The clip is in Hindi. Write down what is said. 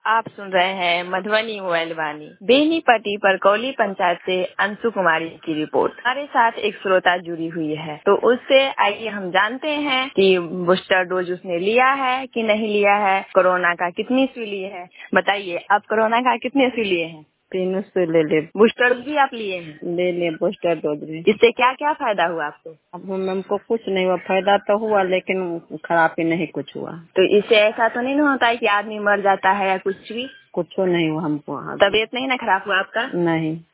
आप सुन रहे हैं मधुबनी मोबाइल वाणी। बेनीपट्टी परकौली पंचायत से अंशु कुमारी की रिपोर्ट। हमारे साथ एक श्रोता जुड़ी हुई है, तो उससे आइए हम जानते हैं कि बूस्टर डोज उसने लिया है कि नहीं लिया है, कोरोना का कितनी सुई लिए है। बताइए, आप कोरोना का कितने सुई लिए हैं? 3 से ले ले। बूस्टर भी आप लिए हैं? ले ले बूस्टर डोज में। इससे क्या क्या फायदा हुआ आपको? अब हमको कुछ नहीं हुआ, फायदा तो हुआ लेकिन खराब ही नहीं कुछ हुआ। तो इससे ऐसा तो नहीं होता है कि आदमी मर जाता है या कुछ भी? कुछ नहीं हुआ हमको। तबीयत नहीं ना खराब हुआ आपका? नहीं।